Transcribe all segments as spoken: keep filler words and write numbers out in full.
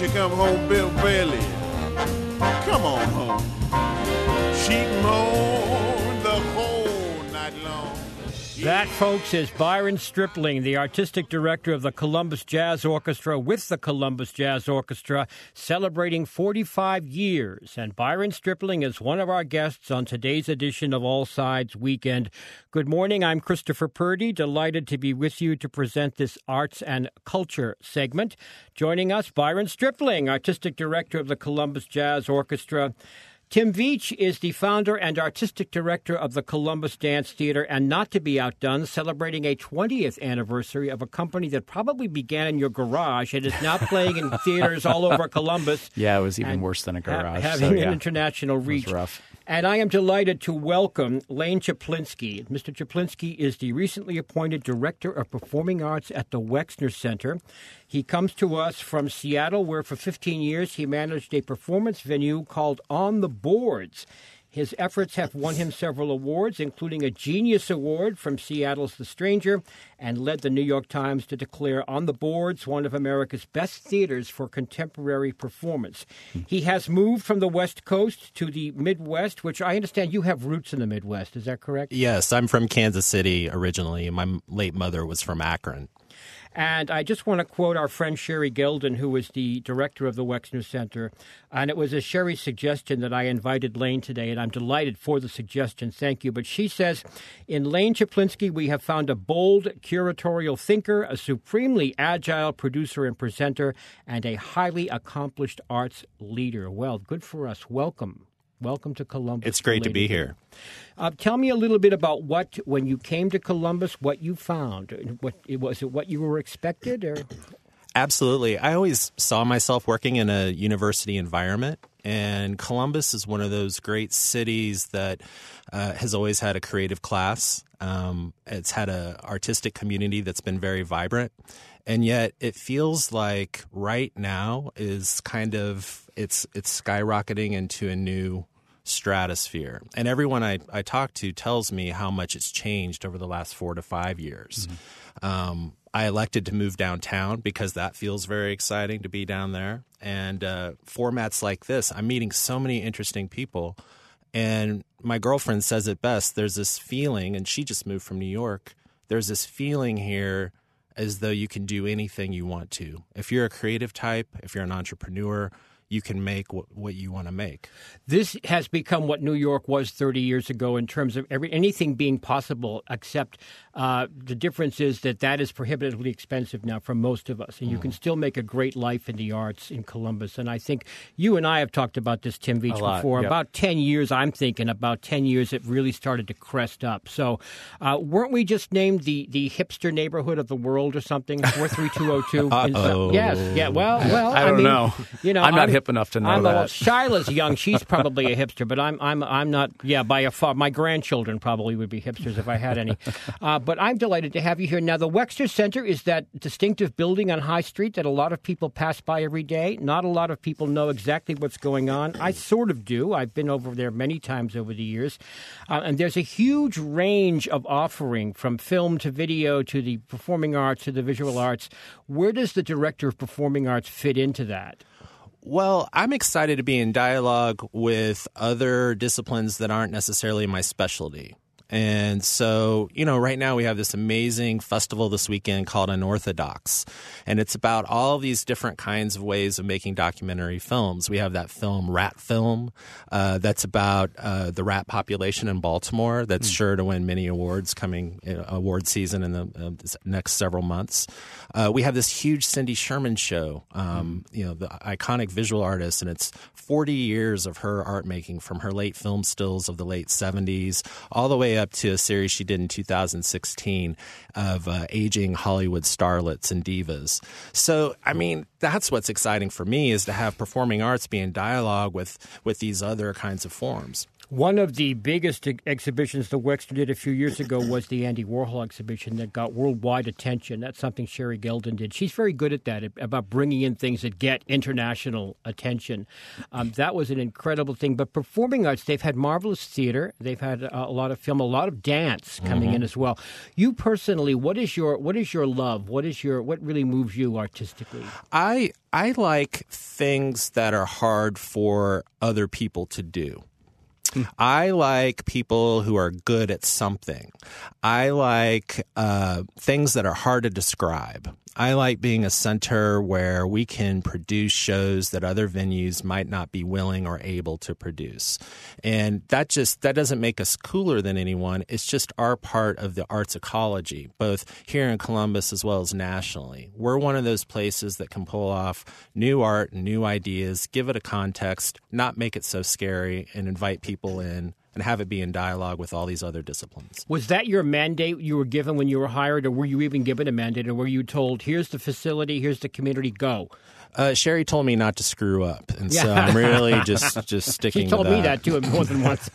she come home, Bill Bailey. Come on home. She moaned the whole night long. That, folks, is Byron Stripling, the artistic director of the Columbus Jazz Orchestra with the Columbus Jazz Orchestra, celebrating forty-five years. And Byron Stripling is one of our guests on today's edition of All Sides Weekend. Good morning. I'm Christopher Purdy, delighted to be with you to present this arts and culture segment. Joining us, Byron Stripling, artistic director of the Columbus Jazz Orchestra. Tim Veach is the founder and artistic director of the Columbus Dance Theater, and not to be outdone, celebrating a twentieth anniversary of a company that probably began in your garage and is now playing in theaters all over Columbus. Yeah, it was even worse than a garage. Ha- having so, yeah. an international reach. It was rough. And I am delighted to welcome Lane Czaplinski. Mister Czaplinski is the recently appointed Director of Performing Arts at the Wexner Center. He comes to us from Seattle, where for fifteen years he managed a performance venue called On the Boards. His efforts have won him several awards, including a Genius Award from Seattle's The Stranger, and led the New York Times to declare On the Boards one of America's best theaters for contemporary performance. He has moved from the West Coast to the Midwest, which I understand you have roots in the Midwest. Is that correct? Yes, I'm from Kansas City originally. My late mother was from Akron. And I just want to quote our friend Sherry Gilden, who is the director of the Wexner Center. And it was a Sherry's suggestion that I invited Lane today, and I'm delighted for the suggestion. Thank you. But she says, in Lane Czaplinski, we have found a bold curatorial thinker, a supremely agile producer and presenter, and a highly accomplished arts leader. Well, good for us. Welcome. Welcome to Columbus. It's great to be here. Uh, tell me a little bit about what, when you came to Columbus, what you found. What was it? What you were expected, or? Absolutely. I always saw myself working in a university environment, and Columbus is one of those great cities that uh, has always had a creative class. Um, it's had an artistic community that's been very vibrant, and yet it feels like right now is kind of it's it's skyrocketing into a new stratosphere. And everyone I, I talk to tells me how much it's changed over the last four to five years. Mm-hmm. Um, I elected to move downtown because that feels very exciting to be down there. And uh, formats like this, I'm meeting so many interesting people. And my girlfriend says it best. There's this feeling, and she just moved from New York. There's this feeling here as though you can do anything you want to. If you're a creative type, if you're an entrepreneur, you can make what, what you want to make. This has become what New York was thirty years ago in terms of every anything being possible, except uh, the difference is that that is prohibitively expensive now for most of us. And you mm. can still make a great life in the arts in Columbus. And I think you and I have talked about this, Tim Veach, before. Yep. About ten years, I'm thinking, about ten years it really started to crest up. So uh, weren't we just named the, the hipster neighborhood of the world or something? four three two oh two Uh-oh. Yes. Yeah. Well, well I don't I mean, know. You know, I'm not I'm, hip enough to know I'm, that. Well, Shyla's young. She's probably a hipster, but I'm I'm I'm not. Yeah, by a far. My grandchildren probably would be hipsters if I had any. Uh, but I'm delighted to have you here. Now, the Wexner Center is that distinctive building on High Street that a lot of people pass by every day. Not a lot of people know exactly what's going on. I sort of do. I've been over there many times over the years. Uh, and there's a huge range of offering, from film to video to the performing arts to the visual arts. Where does the director of performing arts fit into that? Well, I'm excited to be in dialogue with other disciplines that aren't necessarily my specialty. And so, you know, right now we have this amazing festival this weekend called Unorthodox. And it's about all these different kinds of ways of making documentary films. We have that film, Rat Film, uh, that's about uh, the rat population in Baltimore. That's mm. sure to win many awards coming uh, award season in the uh, next several months. Uh, we have this huge Cindy Sherman show, um, mm. you know, the iconic visual artist, and it's forty years of her art making, from her late film stills of the late seventies all the way up to a series she did in two thousand sixteen of uh, aging Hollywood starlets and divas. So, I mean, that's what's exciting for me, is to have performing arts be in dialogue with, with these other kinds of forms. One of the biggest ex- exhibitions the Wexner did a few years ago was the Andy Warhol exhibition that got worldwide attention. That's something Sherry Gelden did. She's very good at that, about bringing in things that get international attention. Um, that was an incredible thing. But performing arts, they've had marvelous theater. They've had a, a lot of film, a lot of dance coming mm-hmm. in as well. You personally, what is your what is your love? What is your what really moves you artistically? I I like things that are hard for other people to do. I like people who are good at something. I like uh, things that are hard to describe. I like being a center where we can produce shows that other venues might not be willing or able to produce. And that just that doesn't make us cooler than anyone. It's just our part of the arts ecology, both here in Columbus as well as nationally. We're one of those places that can pull off new art and new ideas, give it a context, not make it so scary, and invite people in and have it be in dialogue with all these other disciplines. Was that your mandate you were given when you were hired, or were you even given a mandate, or were you told, here's the facility, here's the community, go? Uh, Sherry told me not to screw up, and yeah. so I'm really just, just sticking She told to that. me that, too, more than once.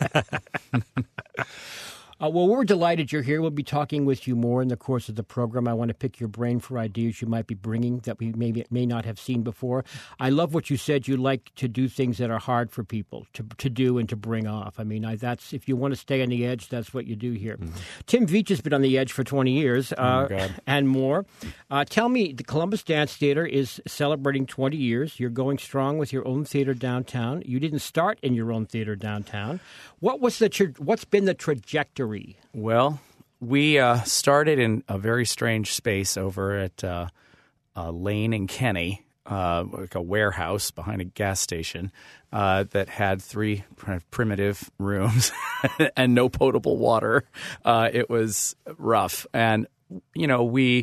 Uh, well, we're delighted you're here. We'll be talking with you more in the course of the program. I want to pick your brain for ideas you might be bringing that we maybe may not have seen before. I love what you said. You like to do things that are hard for people to to do and to bring off. I mean, I, that's if you want to stay on the edge, that's what you do here. Mm-hmm. Tim Veach has been on the edge for twenty years uh, oh and more. Uh, tell me, the Columbus Dance Theater is celebrating twenty years. You're going strong with your own theater downtown. You didn't start in your own theater downtown. What was the tra- what's been the trajectory? Well, we uh, started in a very strange space over at uh, uh, Lane and Kenny, uh, like a warehouse behind a gas station uh, that had three kind of primitive rooms and no potable water. Uh, it was rough. And, you know, we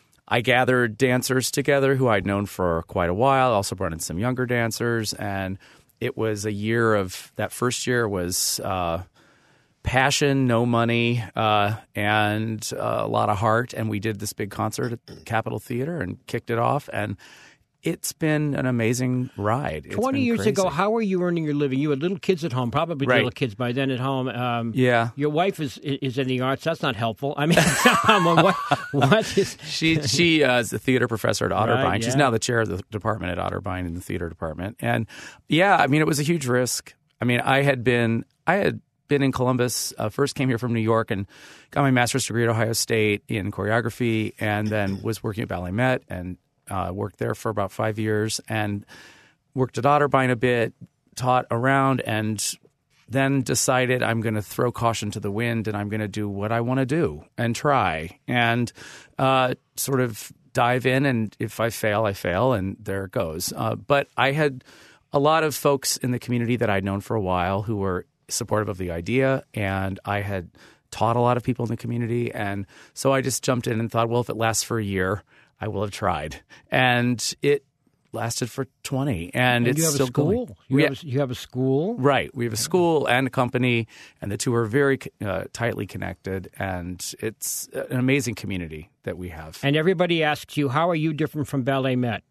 I gathered dancers together who I'd known for quite a while. I also brought in some younger dancers. And it was a year of – that first year was uh, – passion, no money, uh, and uh, a lot of heart. And we did this big concert at the Capitol Theater and kicked it off. And it's been an amazing ride. It's twenty years crazy. ago, how were you earning your living? You had little kids at home, probably right. little kids by then at home. Um, yeah. Your wife is is in the arts. That's not helpful. I mean, what, what is... She she uh, is a theater professor at Otterbein. Right, yeah. She's now the chair of the department at Otterbein in the theater department. And, yeah, I mean, it was a huge risk. I mean, I had been – I had – been in Columbus, uh, first came here from New York and got my master's degree at Ohio State in choreography, and then was working at Ballet Met and uh, worked there for about five years and worked at Otterbein a bit, taught around, and then decided I'm going to throw caution to the wind and I'm going to do what I want to do and try and uh, sort of dive in, and if I fail, I fail, and there it goes. Uh, but I had a lot of folks in the community that I'd known for a while who were supportive of the idea, and I had taught a lot of people in the community, and so I just jumped in and thought, well, if it lasts for a year, I will have tried, and it lasted for twenty, and, and it's you have still a school. going. You, we have a, you have a school, right? We have a school and a company, and the two are very uh, tightly connected, and it's an amazing community that we have. And everybody asks you, how are you different from Ballet Met?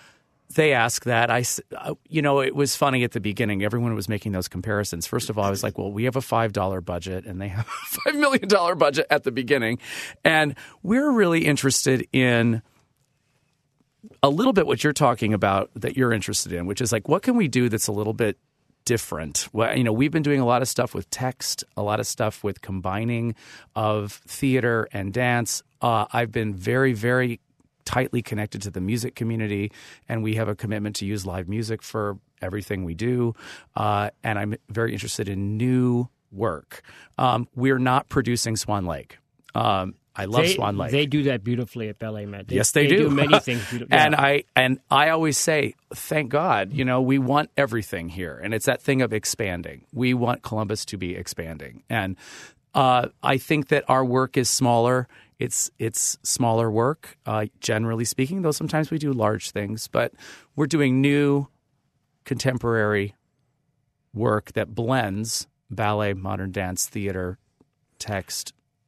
They ask that. I, you know, it was funny at the beginning. Everyone was making those comparisons. First of all, I was like, well, we have a five dollar budget and they have a five million dollars budget at the beginning. And we're really interested in a little bit what you're talking about that you're interested in, which is like, what can we do that's a little bit different? Well, you know, we've been doing a lot of stuff with text, a lot of stuff with combining of theater and dance. Uh, I've been very, very tightly connected to the music community, and we have a commitment to use live music for everything we do. Uh, and I'm very interested in new work. Um, we're not producing Swan Lake. Um, I love they, Swan Lake. They do that beautifully at Ballet Met. They, yes, they, they do. do many things beautifully. Yeah. and I and I always say, thank God, you know, we want everything here, and it's that thing of expanding. We want Columbus to be expanding, and uh, I think that our work is smaller. It's it's smaller work, uh, generally speaking, though sometimes we do large things. But we're doing new, contemporary work that blends ballet, modern dance, theater, text.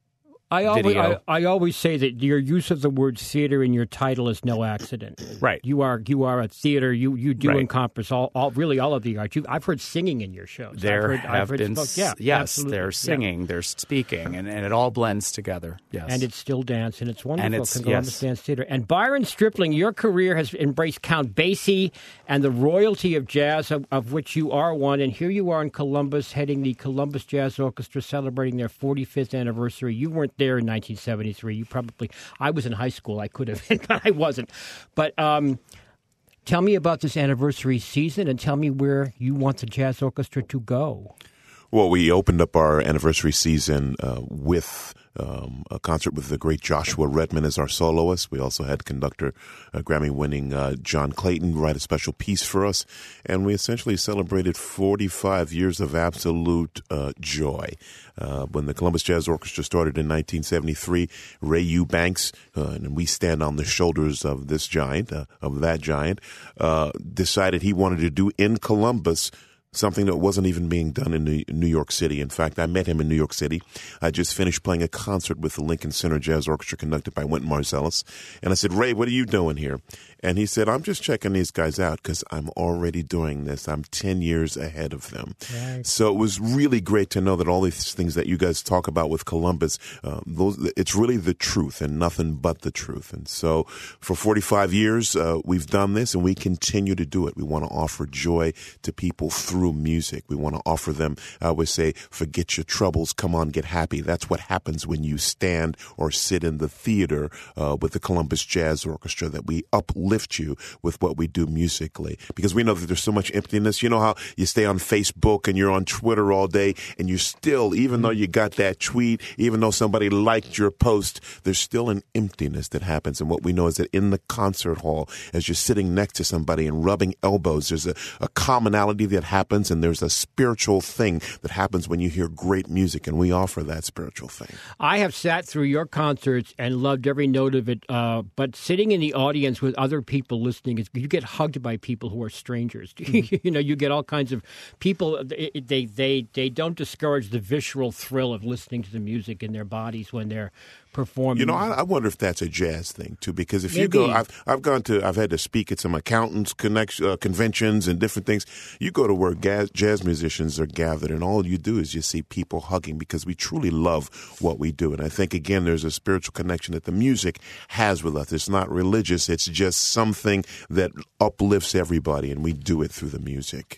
I always, video. I, I always say that your use of the word theater in your title is no accident. Right. You are you are a theater. You you do Right. encompass all, all really all of the arts. You, I've heard singing in your shows. There I've heard, have I've heard been, spoke- yeah, yes, absolutely. there's singing, Yeah. there's speaking, and, and it all blends together. Yes. And it's still dance, and it's wonderful. And it's- Columbus yes. Dance Theater. And Byron Stripling, your career has embraced Count Basie and the royalty of jazz, of, of which you are one. And here you are in Columbus, heading the Columbus Jazz Orchestra, celebrating their forty-fifth anniversary. You weren't there in nineteen seventy-three. You probably, I was in high school. I could have been, but I wasn't. But um, tell me about this anniversary season, and tell me where you want the jazz orchestra to go. Well, we opened up our anniversary season uh, with um, a concert with the great Joshua Redman as our soloist. We also had conductor, uh, Grammy-winning uh, John Clayton write a special piece for us. And we essentially celebrated forty-five years of absolute uh, joy. Uh, when the Columbus Jazz Orchestra started in nineteen seventy-three, Ray Eubanks, uh, and we stand on the shoulders of this giant, uh, of that giant, uh, decided he wanted to do in Columbus something that wasn't even being done in New York City. In fact, I met him in New York City. I just finished playing a concert with the Lincoln Center Jazz Orchestra conducted by Wynton Marsalis. And I said, Ray, what are you doing here? And he said, I'm just checking these guys out because I'm already doing this. I'm ten years ahead of them. Right. So it was really great to know that all these things that you guys talk about with Columbus, uh, those, it's really the truth and nothing but the truth. And so for forty-five years, uh, we've done this and we continue to do it. We want to offer joy to people through music. We want to offer them, I always say, forget your troubles, come on, get happy. That's what happens when you stand or sit in the theater uh, with the Columbus Jazz Orchestra, that we uplift you with what we do musically, because we know that there's so much emptiness. You know how you stay on Facebook and you're on Twitter all day and you still, even though you got that tweet, even though somebody liked your post, there's still an emptiness that happens. And what we know is that in the concert hall, as you're sitting next to somebody and rubbing elbows, there's a, a commonality that happens, and there's a spiritual thing that happens when you hear great music, and we offer that spiritual thing. I have sat through your concerts and loved every note of it, uh, but sitting in the audience with other people listening, is you get hugged by people who are strangers. You know, you get all kinds of people. They, they they they don't discourage the visceral thrill of listening to the music in their bodies when they're performing. You know, I, I wonder if that's a jazz thing too, because if Maybe. you go, I've I've gone to, I've had to speak at some accountants connection uh, conventions and different things. You go to where jazz, jazz musicians are gathered, and all you do is you see people hugging because we truly love what we do. And I think again, there's a spiritual connection that the music has with us. It's not religious; it's just something that uplifts everybody, and we do it through the music.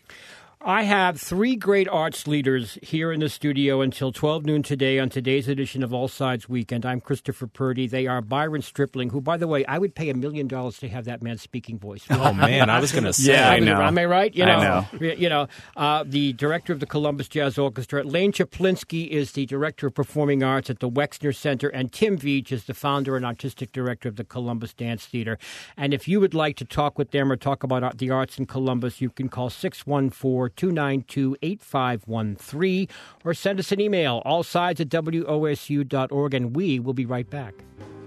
I have three great arts leaders here in the studio until twelve noon today on today's edition of All Sides Weekend. I'm Christopher Purdy. They are Byron Stripling, who, by the way, I would pay a million dollars to have that man's speaking voice. Oh, man, I was going to say. Yeah, I know. Am I right? You know, I know. You know, uh, the director of the Columbus Jazz Orchestra. Lane Chaplinsky is the director of performing arts at the Wexner Center, and Tim Veach is the founder and artistic director of the Columbus Dance Theater. And if you would like to talk with them or talk about the arts in Columbus, you can call six one four, two nine two, eight five one three or send us an email, allsides at W O S U dot org, and we will be right back.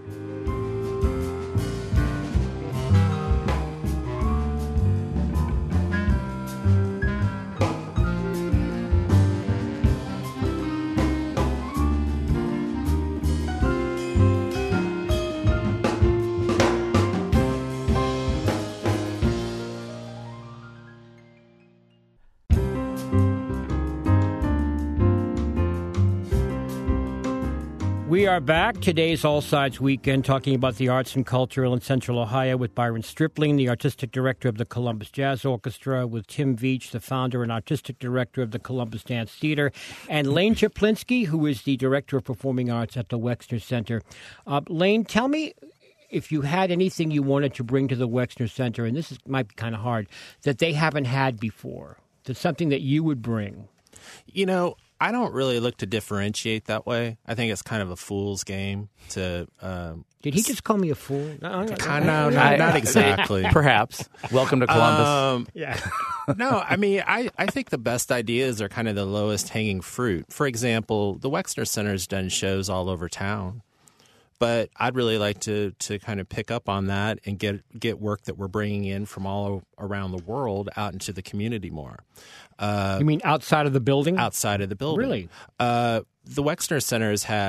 We are back. Today's All Sides Weekend, talking about the arts and culture in Central Ohio with Byron Stripling, the artistic director of the Columbus Jazz Orchestra, with Tim Veach, the founder and artistic director of the Columbus Dance Theater, and Lane Chaplinsky, who is the director of performing arts at the Wexner Center. Uh, Lane, tell me if you had anything you wanted to bring to the Wexner Center, and this is, might be kind of hard, that they haven't had before, that's something that you would bring. You know, I don't really look to differentiate that way. I think it's kind of a fool's game to. Um, Did he just call me a fool? No, no, no, no, not, not exactly. Perhaps. Welcome to Columbus. Um, Yeah. no, I mean, I, I think the best ideas are kind of the lowest hanging fruit. For example, the Wexner Center's done shows all over town. But I'd really like to to kind of pick up on that and get get work that we're bringing in from all around the world out into the community more. Uh, You mean outside of the building? outside of the building. Really? Uh, the Wexner Center has had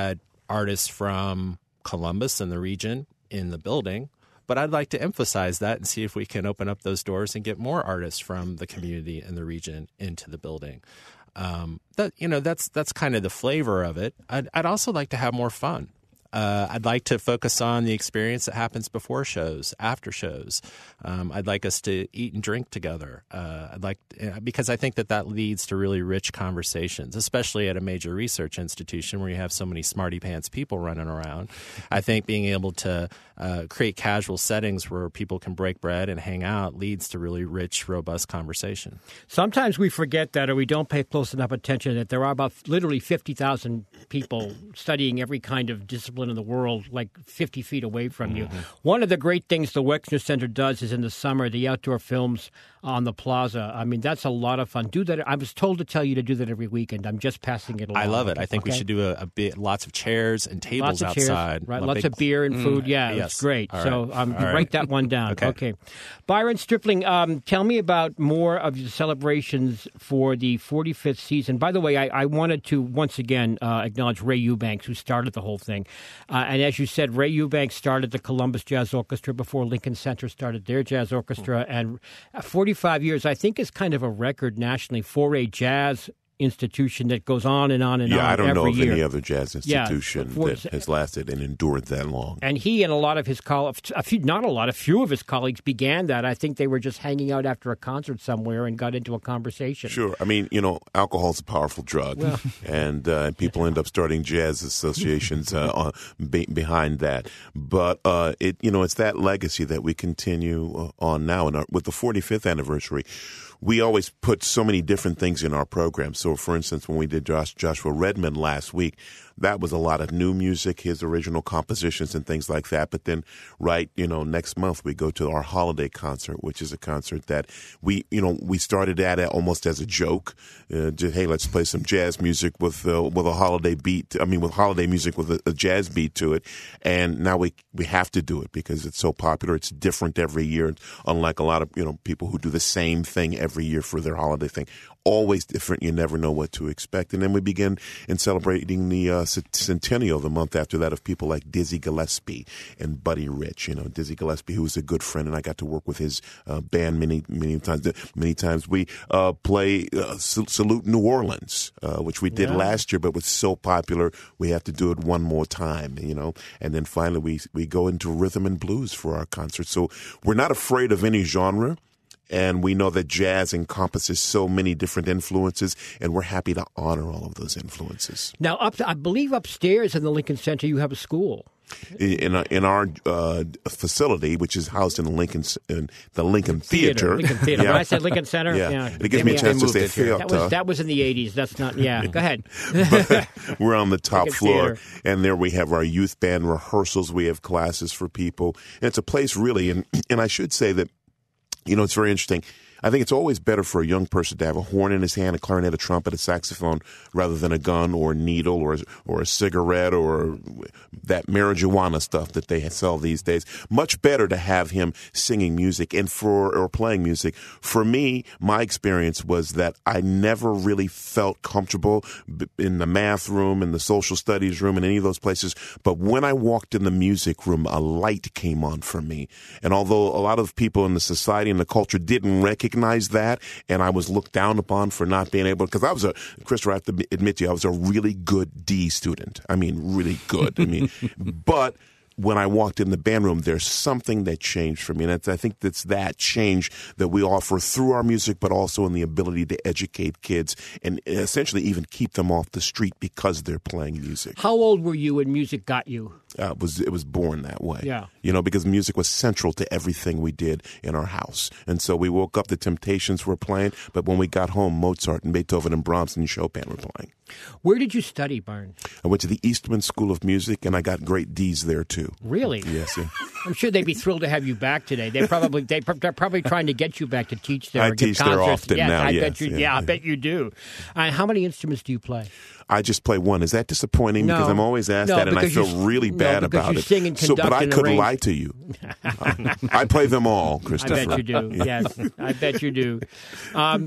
artists from Columbus and the region in the building. But I'd like to emphasize that and see if we can open up those doors and get more artists from the community and the region into the building. Um, that you know, that's that's kind of the flavor of it. I'd, I'd also like to have more fun. Uh, I'd like to focus on the experience that happens before shows, after shows. Um, I'd like us to eat and drink together. Uh, I'd like because I think that that leads to really rich conversations, especially at a major research institution where you have so many smarty pants people running around. I think being able to uh, create casual settings where people can break bread and hang out leads to really rich, robust conversation. Sometimes we forget that, or we don't pay close enough attention that there are about literally fifty thousand people studying every kind of discipline in the world, like fifty feet away from you. Mm-hmm. One of the great things the Wexner Center does is in the summer, the outdoor films on the plaza. I mean, that's a lot of fun. Do that. I was told to tell you to do that every weekend. I'm just passing it along. I love it. I think okay? we should do a, a bit, lots of chairs and tables lots of outside. Chairs, right? Lots big, of beer and food. Mm, yeah, yes. It's great. All so right. um, All right. write that one down. okay. okay. Byron Stripling, um, tell me about more of the celebrations for the forty-fifth season. By the way, I, I wanted to once again uh, acknowledge Ray Eubanks, who started the whole thing. Uh, and as you said, Ray Eubanks started the Columbus Jazz Orchestra before Lincoln Center started their jazz orchestra. And forty-five years, I think, is kind of a record nationally for a jazz institution that goes on and on and yeah, on I don't every know of year. any other jazz institution yeah, that has lasted and endured that long. And he and a lot of his colleagues, a few, not a lot, a few of his colleagues began that. I think they were just hanging out after a concert somewhere and got into a conversation. Sure. I mean, you know, alcohol is a powerful drug, well, and uh, people end up starting jazz associations uh, on, be, behind that. But, uh, it you know, it's that legacy that we continue on now. And with the forty-fifth anniversary, we always put so many different things in our program. So, for instance, when we did Josh, Joshua Redmond last week, that was a lot of new music, his original compositions and things like that. But then, right, you know, next month we go to our holiday concert, which is a concert that we, you know, we started at almost as a joke. Uh, just, hey, let's play some jazz music with uh, with a holiday beat. I mean, with holiday music with a, a jazz beat to it. And now we we have to do it because it's so popular. It's different every year, unlike a lot of, you know, people who do the same thing every year for their holiday thing. Always different. You never know what to expect. And then we begin in celebrating the uh, centennial the month after that of people like Dizzy Gillespie and Buddy Rich. You know, Dizzy Gillespie, who was a good friend, and I got to work with his uh, band many, many times. Many times we uh, play uh, Salute New Orleans, uh, which we did yeah. last year, but was so popular we have to do it one more time. You know, and then finally we we go into rhythm and blues for our concert. So we're not afraid of any genre. And we know that jazz encompasses so many different influences, and we're happy to honor all of those influences. Now, up to, I believe upstairs in the Lincoln Center, you have a school. In in our uh, facility, which is housed in the Lincoln in the Lincoln Theater. Theater. Lincoln Theater. Yeah. When I said Lincoln Center, yeah, yeah. it gives me a chance to say theater. That was that was in the eighties. That's not. Yeah, go ahead. But we're on the top Lincoln floor, Theater. And there we have our youth band rehearsals. We have classes for people, and it's a place really. And and I should say that, you know, it's very interesting. I think it's always better for a young person to have a horn in his hand, a clarinet, a trumpet, a saxophone, rather than a gun or a needle or or a cigarette or that marijuana stuff that they sell these days. Much better to have him singing music and for or playing music. For me, my experience was that I never really felt comfortable in the math room, in the social studies room, in any of those places. But when I walked in the music room, a light came on for me. And although a lot of people in the society and the culture didn't recognize that, and I was looked down upon for not being able, because I was a, Christopher, I have to admit to you, I was a really good D student. I mean, really good. I mean, but when I walked in the band room, there's something that changed for me. And I think that's that change that we offer through our music, but also in the ability to educate kids and essentially even keep them off the street because they're playing music. How old were you when music got you? Uh, it was it was born that way. Yeah. You know, because music was central to everything we did in our house. And so we woke up, the Temptations were playing, but when we got home, Mozart and Beethoven and Brahms and Chopin were playing. Where did you study, Byron? I went to the Eastman School of Music, and I got great D's there, too. Really? Yes, yeah. I'm sure they'd be thrilled to have you back today. They probably they, they're probably trying to get you back to teach there. I or give teach there concerts. often yes, now, I yes, bet you, yeah, yeah, I yeah. bet you do. Uh, how many instruments do you play? I just play one. Is that disappointing? No. Because I'm always asked No, that, and I because feel you- really no, bad because about you it. sing and so, but conduct I and could arrange. lie to you. I, I play them all, Christopher. I bet you do. Yes, I bet you do. Um,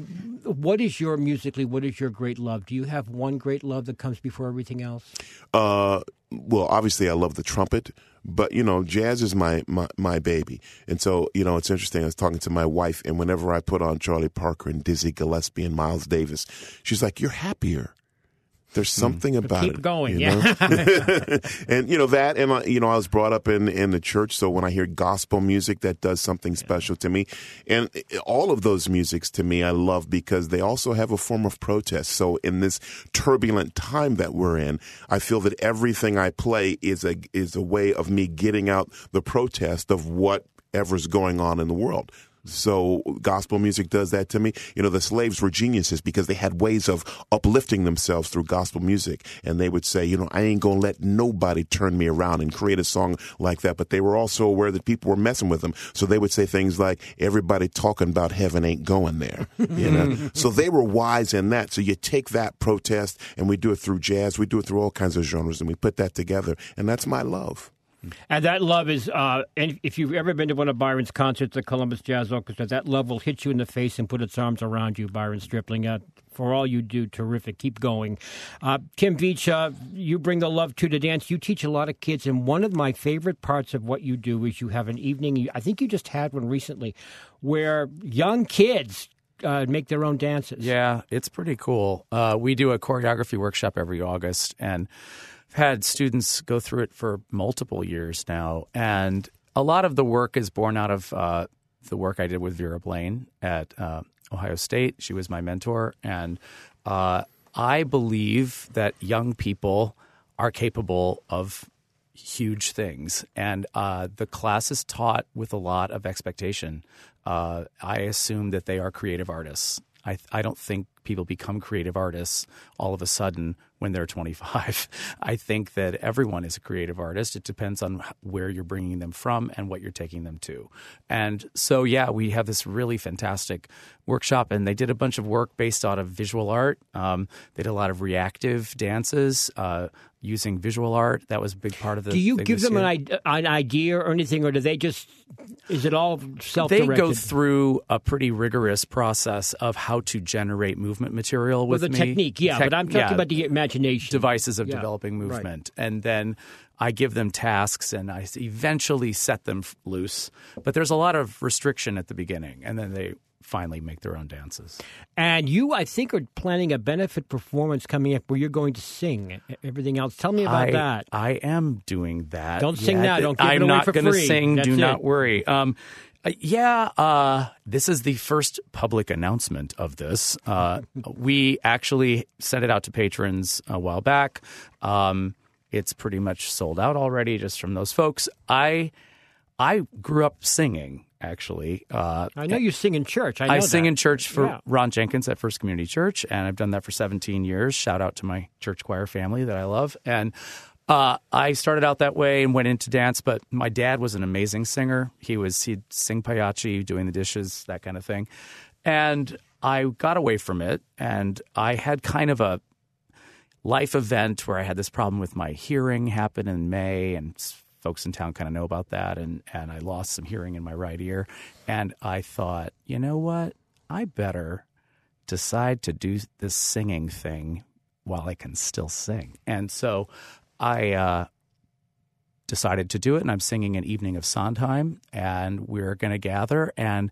what is your musically? What is your great love? Do you have one great love that comes before everything else? Uh, well, obviously, I love the trumpet, but you know, jazz is my, my my baby, and so you know, it's interesting. I was talking to my wife, and whenever I put on Charlie Parker and Dizzy Gillespie and Miles Davis, she's like, "You're happier." There's something But about keep it. going, you yeah. know? And, you know, that, and, uh, you know, I was brought up in, in the church, so when I hear gospel music, that does something special to me. And all of those musics, to me, I love because they also have a form of protest. So in this turbulent time that we're in, I feel that everything I play is a is a way of me getting out the protest of whatever's going on in the world. So gospel music does that to me. You know, the slaves were geniuses because they had ways of uplifting themselves through gospel music. And they would say, you know, I ain't going to let nobody turn me around and create a song like that. But they were also aware that people were messing with them. So they would say things like, everybody talking about heaven ain't going there. You know, so they were wise in that. So you take that protest and we do it through jazz. We do it through all kinds of genres and we put that together. And that's my love. And that love is, uh, and if you've ever been to one of Byron's concerts at Columbus Jazz Orchestra, that love will hit you in the face and put its arms around you, Byron Stripling. Uh, for all you do, terrific. Keep going. Uh, Kim Veach, uh, you bring the love to the dance. You teach a lot of kids, and one of my favorite parts of what you do is you have an evening, I think you just had one recently, where young kids uh, make their own dances. Yeah, it's pretty cool. Uh, we do a choreography workshop every August, and had students go through it for multiple years now. And a lot of the work is born out of uh, the work I did with Vera Blaine at uh, Ohio State. She was my mentor. And uh, I believe that young people are capable of huge things. And uh, the class is taught with a lot of expectation. Uh, I assume that they are creative artists. I, I don't think people become creative artists all of a sudden when they're twenty-five. I think that everyone is a creative artist. It depends on where you're bringing them from and what you're taking them to. And so, yeah, we have this really fantastic workshop, and they did a bunch of work based out of visual art. Um, they did a lot of reactive dances uh, using visual art. That was a big part of the Do you thing give this them an, year. I- an idea or anything, or do they just, is it all self-directed? They go through a pretty rigorous process of how to generate movement material with With the me. technique, yeah, Tech- but I'm talking yeah, about the imagination. devices of Yeah, developing right. movement. And then I give them tasks and I eventually set them f- loose. But there's a lot of restriction at the beginning, and then they finally make their own dances. And you, I think, are planning a benefit performance coming up where you're going to sing everything else. Tell me about I, that. I am doing that. Don't sing yet. now. Don't give it I'm away not for gonna free. sing. That's do it. not worry. Um, uh, yeah, uh, this is the first public announcement of this. Uh, we actually sent it out to patrons a while back. Um, it's pretty much sold out already just from those folks. I I grew up singing, actually. Uh, I know you sing in church. I know I sing that. in church for Yeah. Ron Jenkins at First Community Church, and I've done that for seventeen years. Shout out to my church choir family that I love. And uh, I started out that way and went into dance, but my dad was an amazing singer. He was he'd sing pagliacci, doing the dishes, that kind of thing. And I got away from it, and I had kind of a life event where I had this problem with my hearing happen in May, and folks in town kind of know about that, and, and I lost some hearing in my right ear. And I thought, you know what? I better decide to do this singing thing while I can still sing. And so I uh, decided to do it, and I'm singing an evening of Sondheim, and we're going to gather, and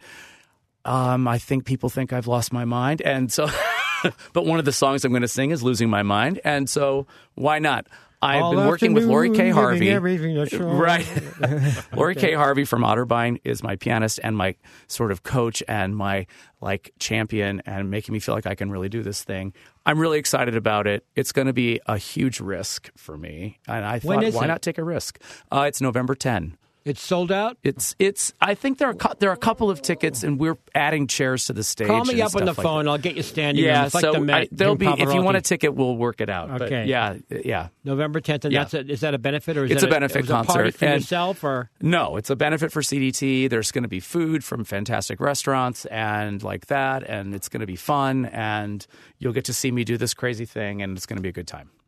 um, I think people think I've lost my mind, and so but one of the songs I'm going to sing is Losing My Mind, and so why not? I've All been working with Lori K. afternoon, Harvey. giving everything a try. Right. Lori K. Harvey from Otterbein is my pianist and my sort of coach and my like champion and making me feel like I can really do this thing. I'm really excited about it. It's going to be a huge risk for me. And I When thought, is why it? not take a risk? Uh, it's November tenth. It's sold out? It's it's. I think there are cou- there are a couple of tickets, and we're adding chairs to the stage. Call me and up on the stuff like phone. that. I'll get you standing. Yeah, It's like so the Met, I, there'll be Jim if you want a Pavarotti. ticket, we'll work it out. Okay. But yeah, yeah. November tenth, and Yeah. that's a, is that a benefit or is It's that a benefit is it a party concert, for and- yourself or? No, it's a benefit for C D T. There's going to be food from fantastic restaurants and like that, and it's going to be fun, and you'll get to see me do this crazy thing, and it's going to be a good time.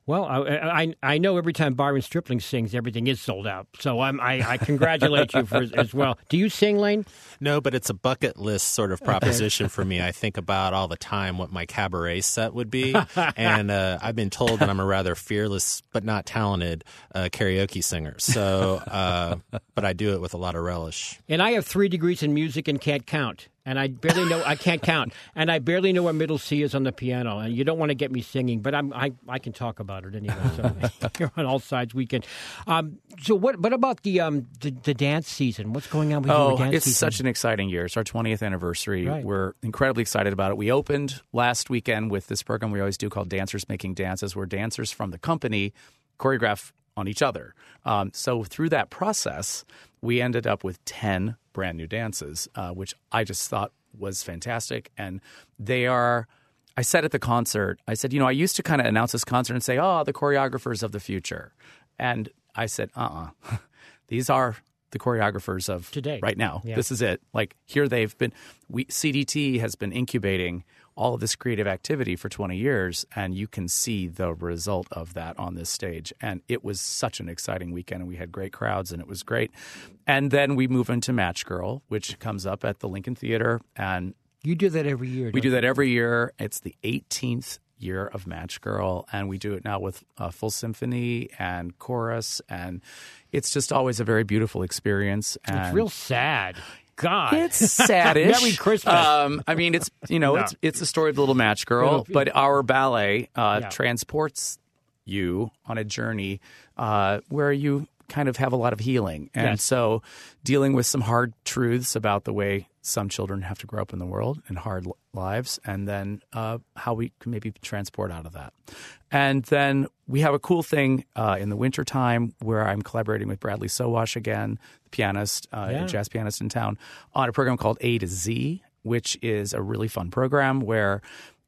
Well, I, I I know every time Byron Stripling sings, everything is sold out. So I'm, I, I congratulate you for as well. Do you sing, Lane? No, but it's a bucket list sort of proposition for me. I think about all the time what my cabaret set would be, and uh, I've been told that I'm a rather fearless but not talented uh, karaoke singer. So, uh, but I do it with a lot of relish. And I have three degrees in music and can't count. And I barely know, I can't count. And I barely know where middle C is on the piano. And you don't want to get me singing, but I'm, I I can talk about it anyway. So you're on All Sides Weekend. Um, so what what about the, um, the the dance season? What's going on with oh, your dance it's season? such an exciting year. It's our twentieth anniversary. Right. We're incredibly excited about it. We opened last weekend with this program we always do called Dancers Making Dances, where dancers from the company choreograph on each other. Um, so through that process, we ended up with ten brand new dances, uh, which I just thought was fantastic. And they are, I said at the concert, I said, you know, I used to kind of announce this concert and say, oh, the choreographers of the future. And I said, uh-uh, these are the choreographers of today, right now. Yeah. This is it. Like here they've been, we C D T has been incubating all of this creative activity for twenty years, and you can see the result of that on this stage. And it was such an exciting weekend, and we had great crowds, and it was great. And then we move into Match Girl, which comes up at the Lincoln Theater, and you do that every year. we do don't that every year. It's the eighteenth year of Match Girl, and we do it now with a full symphony and chorus, and it's just always a very beautiful experience. you? And It's real sad. God. it's saddish. Merry Christmas. Um, I mean, it's you know, No. it's it's the story of the Little Match Girl, Little- but our ballet uh, Yeah. transports you on a journey uh, where you kind of have a lot of healing, and Yes. so dealing with some hard truths about the way some children have to grow up in the world and hard l- lives, and then uh, how we can maybe transport out of that. And then we have a cool thing uh, in the wintertime where I'm collaborating with Bradley Sowash again, the pianist, uh, Yeah. jazz pianist in town, on a program called A to Z, which is a really fun program where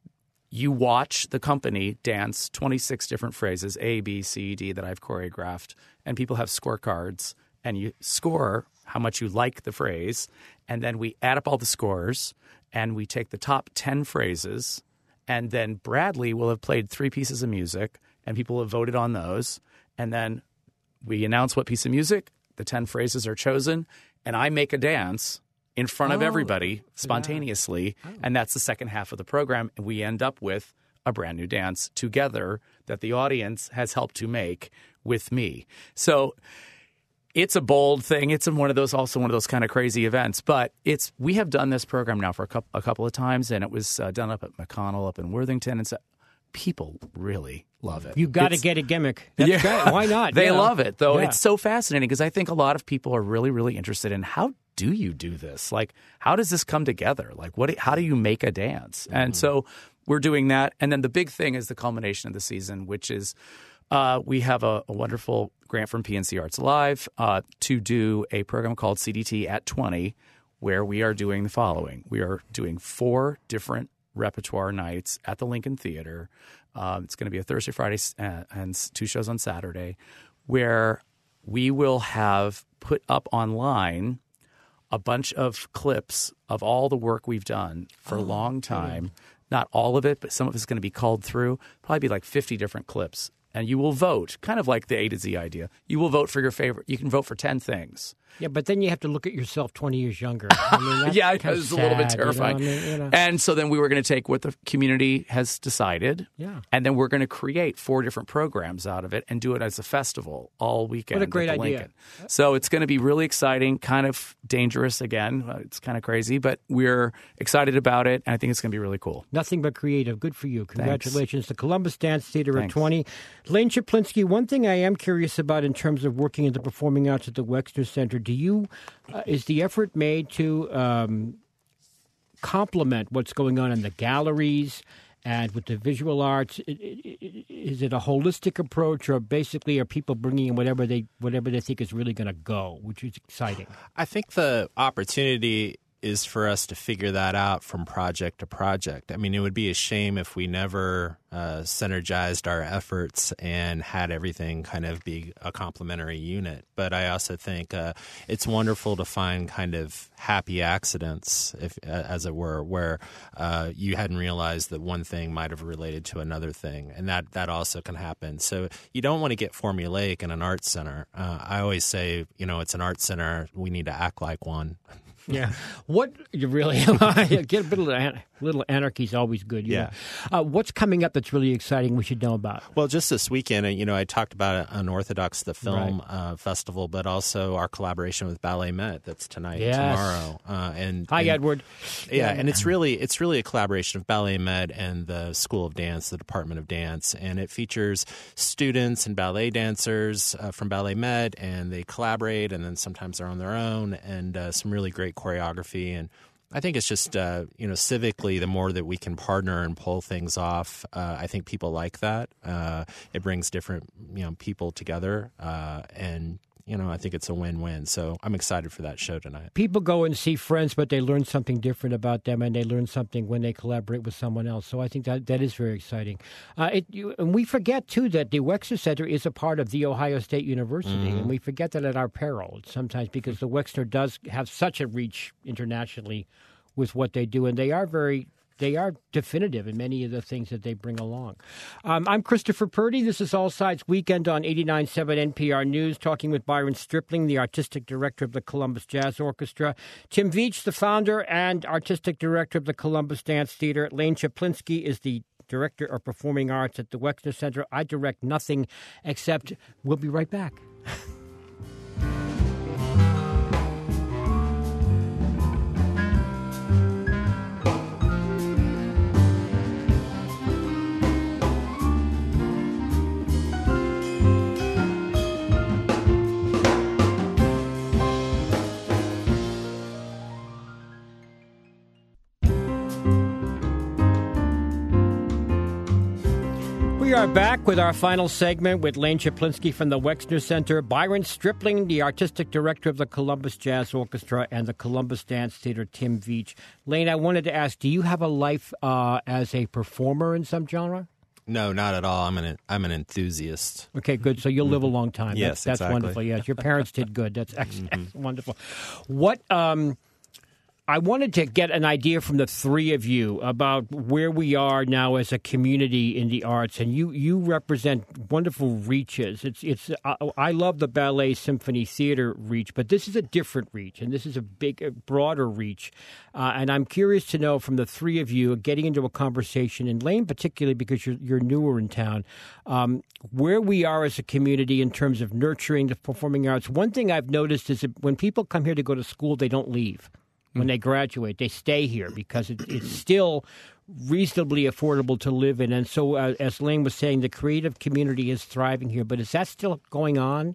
you watch the company dance twenty-six different phrases, A, B, C, D, that I've choreographed, and people have scorecards, and you score how much you like the phrase, and then we add up all the scores, and we take the top ten phrases, and then Bradley will have played three pieces of music, and people have voted on those, and then we announce what piece of music, the ten phrases are chosen, and I make a dance in front of Oh, everybody spontaneously, and that's the second half of the program, and we end up with a brand new dance together that the audience has helped to make with me. So it's a bold thing. It's one of those, also one of those kind of crazy events. But it's we have done this program now for a couple, a couple of times, and it was uh, done up at McConnell, up in Worthington, and so people really love it. You got to It's- get a gimmick. That's Yeah. great. Why not? They Yeah. love it, though. Yeah. It's so fascinating because I think a lot of people are really, really interested in how do you do this? Like, how does this come together? Like, what? How do you make a dance? Mm-hmm. And so we're doing that. And then the big thing is the culmination of the season, which is uh, we have a, a wonderful grant from P N C Arts Live uh, to do a program called C D T at twenty, where we are doing the following. We are doing four different repertoire nights at the Lincoln Theater. Um, it's going to be a Thursday, Friday, uh, and two shows on Saturday, where we will have put up online a bunch of clips of all the work we've done for a long time. Not all of it, but some of it's going to be called through. Probably be like fifty different clips. And you will vote, kind of like the A to Z idea. You will vote for your favorite. You can vote for ten things. Yeah, but then you have to look at yourself twenty years younger. I mean, that's Yeah, kind of it's a little bit sad, you know? terrifying. I mean, you know. And so then we were going to take what the community has decided, Yeah. and then we're going to create four different programs out of it and do it as a festival all weekend. What a great at the idea. Lincoln. So it's going to be really exciting, kind of dangerous again. Uh, It's kind of crazy, but we're excited about it, and I think it's going to be really cool. Nothing but creative. Good for you. Congratulations to Columbus Dance Theater Thanks. at twenty. Lane Chaplinsky, one thing I am curious about in terms of working in the performing arts at the Wexner Center, do you, uh, is the effort made to um, complement what's going on in the galleries and with the visual arts? I- I- Is it a holistic approach, or basically are people bringing in whatever they whatever they think is really going to go, which is exciting? I think the opportunity is for us to figure that out from project to project. I mean, it would be a shame if we never uh, synergized our efforts and had everything kind of be a complementary unit. But I also think uh, it's wonderful to find kind of happy accidents, if as it were, where uh, you hadn't realized that one thing might have related to another thing, and that, that also can happen. So you don't want to get formulaic in an art center. Uh, I always say, you know, it's an art center. We need to act like one. Yeah. What you really get a bit of a little anarchy is always good. You Yeah. know? Uh, what's coming up that's really exciting we should know about? Well, just this weekend, you know, I talked about Unorthodox, the film Right. uh, festival, but also our collaboration with Ballet Met that's tonight, Yes. tomorrow. Uh, and Hi, and, Edward. Yeah, and it's really it's really a collaboration of Ballet Med and the School of Dance, the Department of Dance, and it features students and ballet dancers uh, from Ballet Med, and they collaborate, and then sometimes they're on their own, and uh, some really great choreography. And I think it's just uh, you know civically, the more that we can partner and pull things off, uh, I think people like that. Uh, it brings different you know people together, uh, and. You know, I think it's a win-win. So I'm excited for that show tonight. People go and see friends, but they learn something different about them, and they learn something when they collaborate with someone else. So I think that that is very exciting. Uh, it, you, and we forget, too, that the Wexner Center is a part of The Ohio State University, mm-hmm. and we forget that at our peril sometimes because the Wexner does have such a reach internationally with what they do, and they are very... They are definitive in many of the things that they bring along. Um, I'm Christopher Purdy. This is All Sides Weekend on eighty-nine point seven N P R News, talking with Byron Stripling, the artistic director of the Columbus Jazz Orchestra, Tim Veach, the founder and artistic director of the Columbus Dance Theater. Lane Chaplinsky is the director of performing arts at the Wexner Center. I direct nothing except we'll be right back. We are back with our final segment with Lane Chaplinsky from the Wexner Center, Byron Stripling, the artistic director of the Columbus Jazz Orchestra, and the Columbus Dance Theater, Tim Veach. Lane, I wanted to ask, do you have a life uh, as a performer in some genre? No, not at all. I'm an I'm an enthusiast. Okay, good. So you'll live a long time. Yes, that's, that's exactly. wonderful. Yes, your parents did good. That's excellent. Mm-hmm. Wonderful. What um, I wanted to get an idea from the three of you about where we are now as a community in the arts, and you, you represent wonderful reaches. It's it's I, I love the Ballet Symphony Theater reach, but this is a different reach, and this is a big, a broader reach. Uh, and I'm curious to know from the three of you, getting into a conversation, and Lane particularly because you're you're newer in town, um, where we are as a community in terms of nurturing the performing arts. One thing I've noticed is that when people come here to go to school, they don't leave. When they graduate, they stay here because it, it's still reasonably affordable to live in. And so, uh, as Lane was saying, the creative community is thriving here. But is that still going on?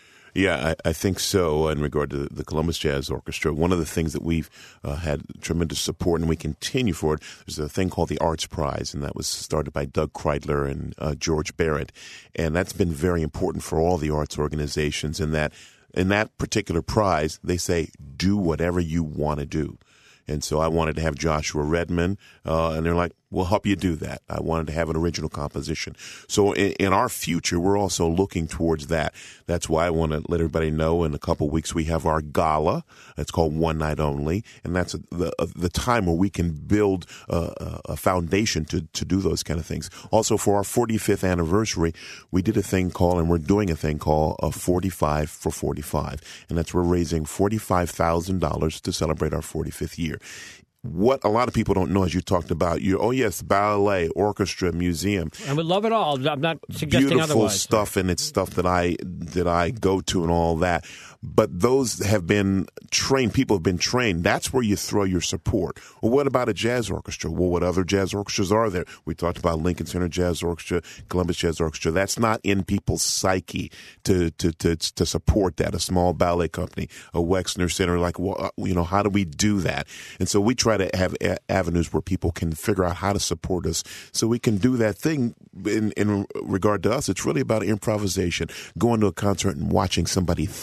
Yeah, I, I think so in regard to the Columbus Jazz Orchestra. One of the things that we've uh, had tremendous support, and we continue for it, there's a thing called the Arts Prize, and that was started by Doug Kreidler and uh, George Barrett. And that's been very important for all the arts organizations in that in that particular prize, they say, do whatever you want to do. And so I wanted to have Joshua Redman, uh, and they're like, we'll help you do that. I wanted to have an original composition. So in, in our future, we're also looking towards that. That's why I want to let everybody know in a couple of weeks we have our gala. It's called One Night Only, and that's the uh, the time where we can build uh, a foundation to, to do those kind of things. Also, for our forty-fifth anniversary, we did a thing called, and we're doing a thing called a forty-five for forty-five, and that's we're raising forty-five thousand dollars to celebrate our forty-fifth year. What a lot of people don't know, as you talked about, you oh yes, ballet, orchestra, museum, and we love it all. I'm not suggesting beautiful otherwise. stuff, and it's stuff that I that I go to and all that. But those have been trained. People have been trained. That's where you throw your support. Well, what about a jazz orchestra? Well, what other jazz orchestras are there? We talked about Lincoln Center Jazz Orchestra, Columbus Jazz Orchestra. That's not in people's psyche to to to, to support that. A small ballet company, a Wexner Center, like, well, you know, how do we do that? And so we try to have a- avenues where people can figure out how to support us, so we can do that thing. In in regard to us, it's really about improvisation, going to a concert and watching somebody think on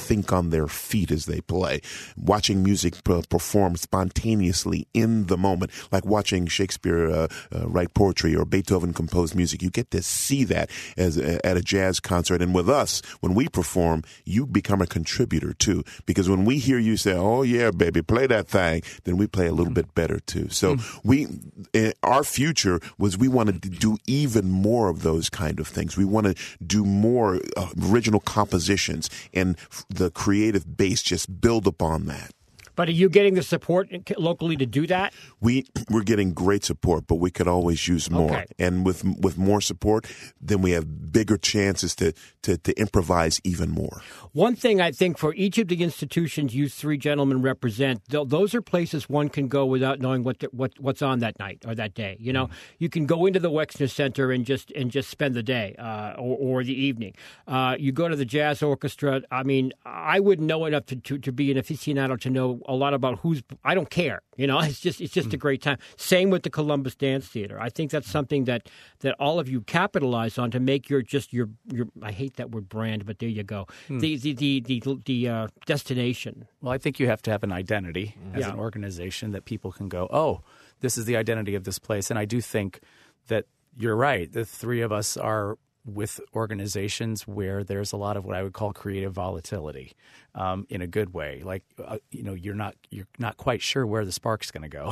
on their feet as they play, watching music p- perform spontaneously in the moment, like watching Shakespeare uh, uh, write poetry or Beethoven compose music. You get to see that as uh, at a jazz concert. And with us, when we perform, you become a contributor too, because when we hear you say, "Oh yeah, baby, play that thing," then we play a little bit better too. So mm. we, uh, our future was we wanted to do even more of those kind of things. We want to do more uh, original compositions, and f- the creative base just build upon that. But are you getting the support locally to do that? We, we're getting great support, but we could always use more. Okay. And with with more support, then we have bigger chances to, to, to improvise even more. One thing I think for each of the institutions you three gentlemen represent, th- those are places one can go without knowing what the, what what's on that night or that day. You know, mm. you can go into the Wexner Center and just and just spend the day uh, or, or the evening. Uh, you go to the Jazz Orchestra. I mean, I wouldn't know enough to, to, to be an aficionado to know a lot about who's. I don't care. You know, it's just it's just mm. a great time. Same with the Columbus Dance Theater. I think that's something that, that all of you capitalize on to make your just your your. I hate that word brand, but there you go. Mm. The the the the, the uh, destination. Well, I think you have to have an identity as yeah. an organization that people can go, oh, this is the identity of this place. And I do think that you're right. The three of us are with organizations where there's a lot of what I would call creative volatility, um, in a good way. Like, uh, you know, you're not you're not quite sure where the spark's going to go,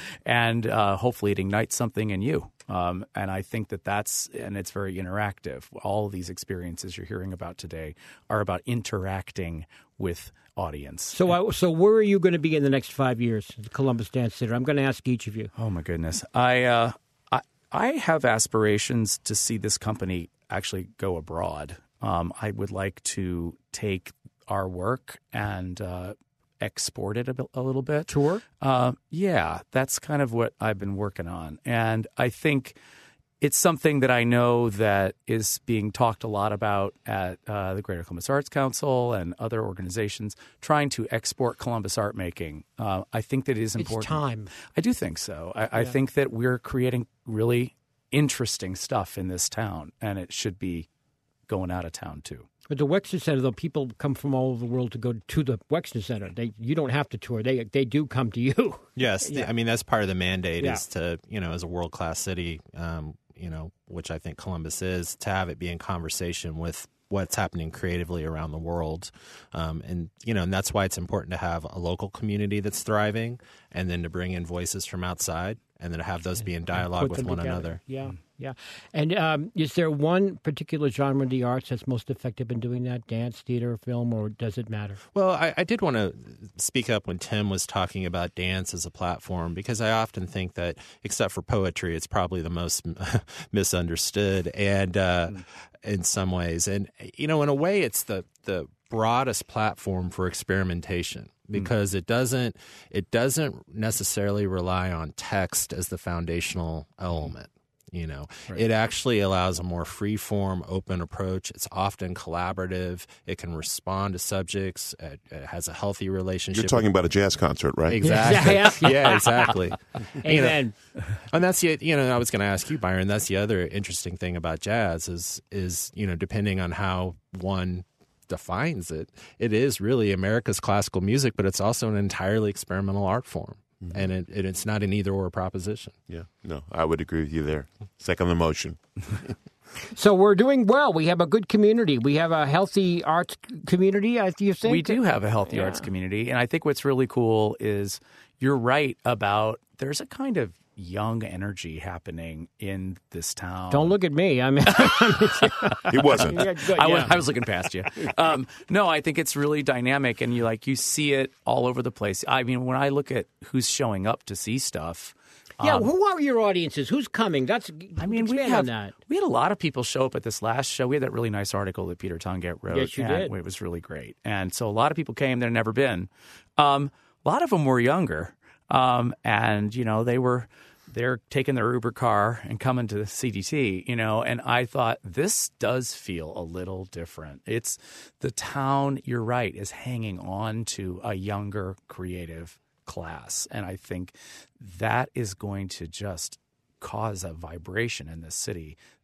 and uh, hopefully it ignites something in you. Um, and I think that that's and it's very interactive. All of these experiences you're hearing about today are about interacting with audience. So, I, so where are you going to be in the next five years? The Columbus Dance Theater. I'm going to ask each of you. Oh my goodness, I uh, I I have aspirations to see this company actually go abroad. Um, I would like to take our work and uh, export it a, bit, a little bit. Tour? Uh, yeah, that's kind of what I've been working on. And I think it's something that I know that is being talked a lot about at uh, the Greater Columbus Arts Council and other organizations trying to export Columbus art making. Uh, I think that it is important. It's time. I do think so. I, I yeah. think that we're creating really interesting stuff in this town, and it should be going out of town too. But the Wexner Center, though, people come from all over the world to go to the Wexner Center. They, you don't have to tour; they they do come to you. Yes, yeah. I mean that's part of the mandate yeah. is to, you know, as a world class city, um, you know, which I think Columbus is, to have it be in conversation with what's happening creatively around the world, um, and you know, and that's why it's important to have a local community that's thriving, and then to bring in voices from outside, and then to have those be in dialogue with one together. another. Yeah, yeah. And um, is there one particular genre of the arts that's most effective in doing that? Dance, theater, film, or does it matter? Well, I, I did want to speak up when Tim was talking about dance as a platform, because I often think that, except for poetry, it's probably the most misunderstood, and uh, mm. in some ways, and you know, in a way, it's the the broadest platform for experimentation, because it doesn't it doesn't necessarily rely on text as the foundational element. You know, right. It actually allows a more free-form, open approach. It's often collaborative. It can respond to subjects. It, it has a healthy relationship. You're talking about a jazz concert, right? Exactly. yeah, exactly. Amen. You know, and that's the you know I was going to ask you, Byron. That's the other interesting thing about jazz is is you know depending on how one defines it, it is really America's classical music, but it's also an entirely experimental art form. Mm-hmm. And it, it, it's not an either-or proposition. Yeah, no, I would agree with you there. Second the motion. So we're doing well. We have a good community. We have a healthy arts community, I you think? We do have a healthy yeah. arts community. And I think what's really cool is you're right about there's a kind of young energy happening in this town. Don't look at me. I mean, he wasn't. Yeah, good, I, yeah. was, I was looking past you. Um, no, I think it's really dynamic, and you like you see it all over the place. I mean, when I look at who's showing up to see stuff. Yeah, um, who are your audiences? Who's coming? That's I mean, we have have that. we had a lot of people show up at this last show. We had that really nice article that Peter Tonget wrote. Yes, you and did. It was really great, and so a lot of people came. They'd never been. Um, a lot of them were younger, um, and you know they were. They're taking their Uber car and coming to C D T, you know, and I thought this does feel a little different. It's the town, you're right, is hanging on to a younger creative class. And I think that is going to just cause a vibration in this city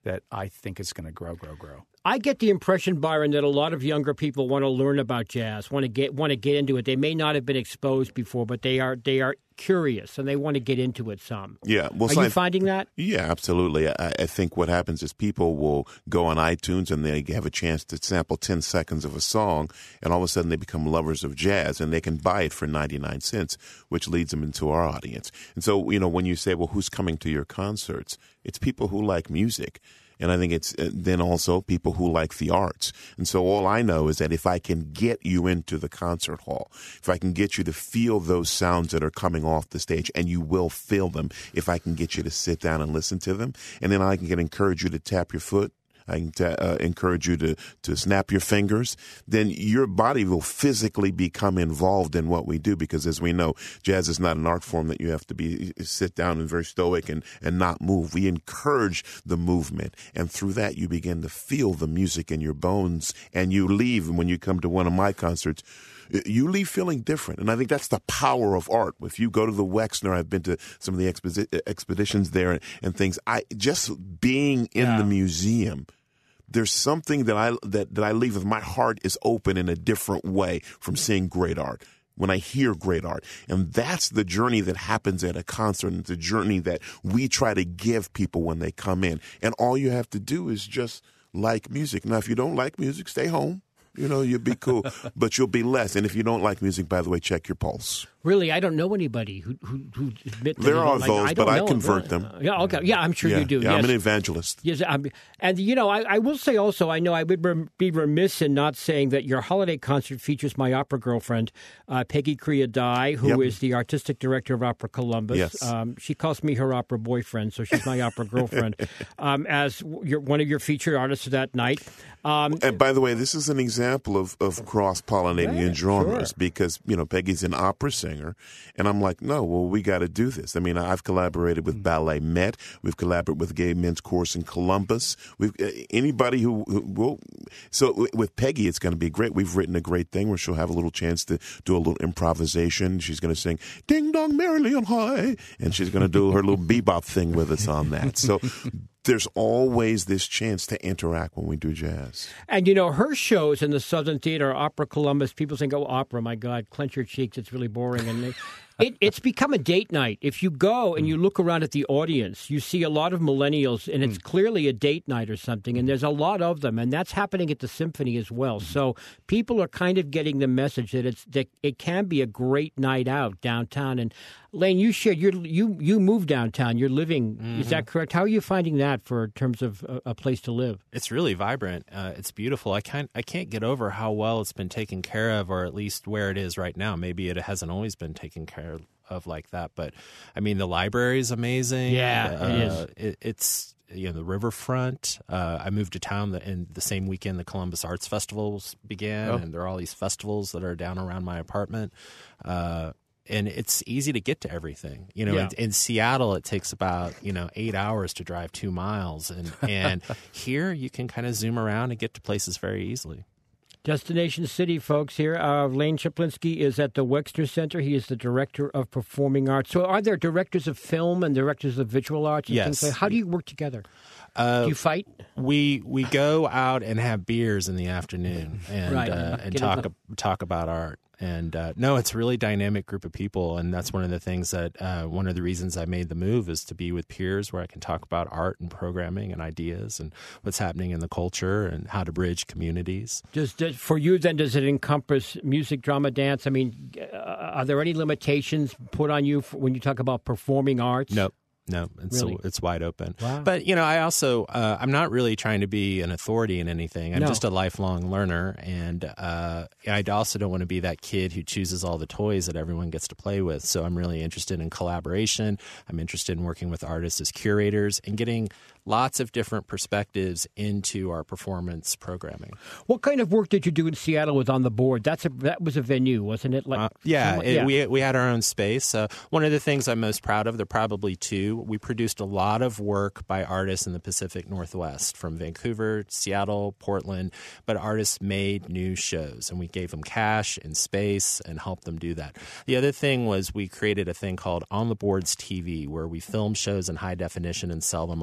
that I think is going to grow, grow, grow. I get the impression, Byron, that a lot of younger people want to learn about jazz, want to get want to get into it. They may not have been exposed before, but they are they are curious and they want to get into it some. Yeah, well, are so you I, finding that? Yeah, absolutely. I, I think what happens is people will go on iTunes and they have a chance to sample ten seconds of a song, and all of a sudden they become lovers of jazz, and they can buy it for ninety-nine cents, which leads them into our audience. And so, you know, when you say, well, who's coming to your concerts? It's people who like music. And I think it's then also people who like the arts. And so all I know is that if I can get you into the concert hall, if I can get you to feel those sounds that are coming off the stage, and you will feel them if I can get you to sit down and listen to them, and then I can encourage you to tap your foot, I can t- uh, encourage you to, to snap your fingers, then your body will physically become involved in what we do, because as we know, jazz is not an art form that you have to be sit down and very stoic and, and not move. We encourage the movement, and through that you begin to feel the music in your bones, and you leave, and when you come to one of my concerts, you leave feeling different. And I think that's the power of art. If you go to the Wexner, I've been to some of the exposi- expeditions there and, and things. I just being in Yeah. the museum, there's something that I that, that I leave with. My heart is open in a different way from seeing great art when I hear great art. And that's the journey that happens at a concert. And it's a journey that we try to give people when they come in. And all you have to do is just like music. Now, if you don't like music, stay home. You know, you'll be cool, but you'll be less. And if you don't like music, by the way, check your pulse. Really, I don't know anybody who who, who admit that There they are don't like, those, I but don't I know convert them. them. Uh, yeah, okay, yeah, I'm sure Yeah, you do. yeah, yes. I'm an evangelist. Yes, I'm, and you know, I, I will say also, I know I would rem- be remiss in not saying that your holiday concert features my opera girlfriend, uh, Peggy Creadai, who Yep. is the artistic director of Opera Columbus. Yes. Um, she calls me her opera boyfriend, so she's my opera girlfriend. Um, as your, one of your featured artists that night. Um, And by the way, this is an example of, of cross-pollinating Right, in genres sure. because, you know, Peggy's an opera singer. And I'm like, no, well, we got to do this. I mean, I've collaborated with Ballet Met. We've collaborated with Gay Men's Chorus in Columbus. We've uh, anybody who, who will. So w- with Peggy, it's going to be great. We've written a great thing where she'll have a little chance to do a little improvisation. She's going to sing Ding Dong Merrily on High. And she's going to do her little bebop thing with us on that. So there's always this chance to interact when we do jazz. And, you know, her shows in the Southern Theater, Opera Columbus, people think, oh, opera, my God, clench your cheeks, it's really boring. And they, it, it's become a date night. If you go and you look around at the audience, you see a lot of millennials, and it's clearly a date night or something, and there's a lot of them, and that's happening at the Symphony as well. So people are kind of getting the message that it's that it can be a great night out downtown. And Lane, you shared you you you moved downtown. You're living. Mm-hmm. Is that correct? How are you finding that for terms of a, a place to live? It's really vibrant. Uh, it's beautiful. I can't I can't get over how well it's been taken care of, or at least where it is right now. Maybe it hasn't always been taken care of like that, but I mean the library is amazing. Yeah, uh, it is. It, it's you know the riverfront. Uh, I moved to town in the same weekend the Columbus Arts Festivals began, Oh. and there are all these festivals that are down around my apartment. Uh, And it's easy to get to everything. You know, Yeah. in, in Seattle, it takes about, you know, eight hours to drive two miles. And, and here you can kind of zoom around and get to places very easily. Destination City, folks, here. Uh, Lane Chaplinsky is at the Wexner Center. He is the director of performing arts. So are there directors of film and directors of visual arts and Yes. things like that? How do you work together? Uh, do you fight? We we go out and have beers in the afternoon and Right. uh, and Get talk into- talk about art. And uh, no, it's a really dynamic group of people, and that's one of the things that uh, one of the reasons I made the move is to be with peers where I can talk about art and programming and ideas and what's happening in the culture and how to bridge communities. Does, does for you then? Does it encompass music, drama, dance? I mean, uh, are there any limitations put on you for, when you talk about performing arts? Nope. No, it's Really? it's wide open. Wow. But you know, I also uh, I'm not really trying to be an authority in anything. I'm No. just a lifelong learner, and uh, I also don't want to be that kid who chooses all the toys that everyone gets to play with. So I'm really interested in collaboration. I'm interested in working with artists as curators and getting lots of different perspectives into our performance programming. What kind of work did you do in Seattle with On the Board? That's a that was a venue, wasn't it? Like, Uh, yeah, somewhat- it, we we had our own space. Uh, one of the things I'm most proud of, there are probably two. We produced a lot of work by artists in the Pacific Northwest, from Vancouver, Seattle, Portland. But artists made new shows, and we gave them cash and space and helped them do that. The other thing was we created a thing called On the Boards T V, where we film shows in high definition and sell them online. And